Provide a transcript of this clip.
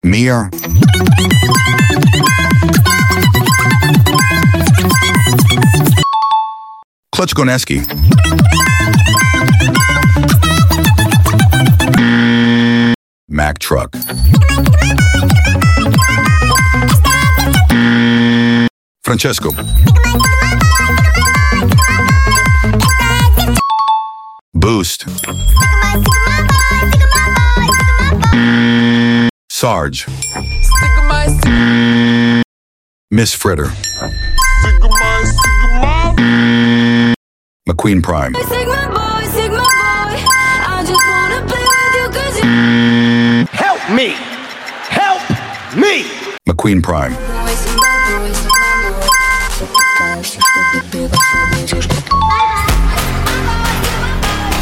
Mir. Kluczkoneski. Mack Truck. Francesco. Boost. Sarge. Miss Fritter. McQueen Prime. Help me! Help me! McQueen Prime.